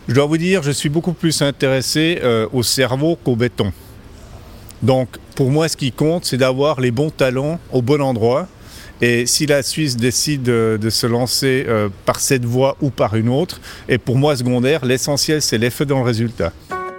Je dois vous dire, je suis beaucoup plus intéressé au cerveau qu'au béton. Donc, pour moi, ce qui compte, c'est d'avoir les bons talents au bon endroit. Et si la Suisse décide de se lancer par cette voie ou par une autre, et pour moi, secondaire, l'essentiel, c'est l'effet dans le résultat.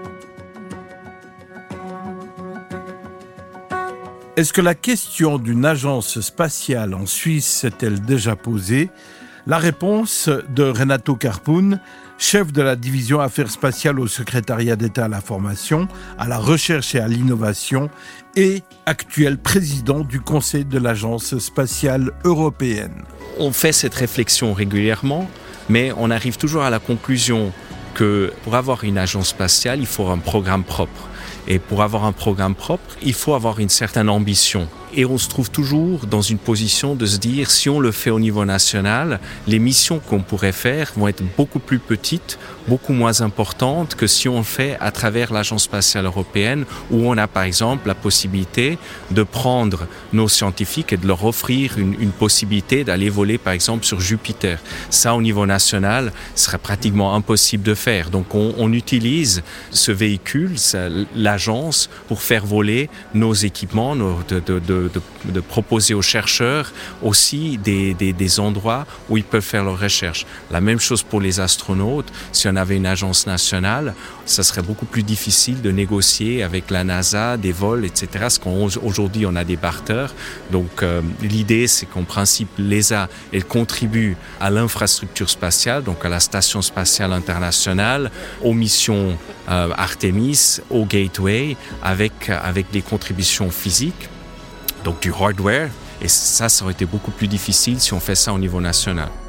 Est-ce que la question d'une agence spatiale en Suisse s'est-elle déjà posée ? La réponse de Renato Carpun, chef de la division Affaires spatiales au secrétariat d'État à la formation, à la recherche et à l'innovation et actuel président du Conseil de l'Agence spatiale européenne. On fait cette réflexion régulièrement, mais on arrive toujours à la conclusion que pour avoir une agence spatiale, il faut un programme propre. Et pour avoir un programme propre, il faut avoir une certaine ambition. Et on se trouve toujours dans une position de se dire, si on le fait au niveau national, les missions qu'on pourrait faire vont être beaucoup plus petites, beaucoup moins importantes que si on le fait à travers l'Agence spatiale européenne, où on a par exemple la possibilité de prendre nos scientifiques et de leur offrir une possibilité d'aller voler par exemple sur Jupiter. Ça, au niveau national, ce serait pratiquement impossible de faire. Donc on utilise ce véhicule, l'agence, pour faire voler nos équipements, de proposer aux chercheurs aussi des endroits où ils peuvent faire leurs recherches. La même chose pour les astronautes. Si on avait une agence nationale, ça serait beaucoup plus difficile de négocier avec la NASA des vols, etc. Parce qu'aujourd'hui, on a des barters. Donc, l'idée, c'est qu'en principe, l'ESA, elle contribue à l'infrastructure spatiale, donc à la Station spatiale internationale, aux missions Artemis, au Gateway, avec des contributions physiques. Donc du hardware, et ça aurait été beaucoup plus difficile si on fait ça au niveau national.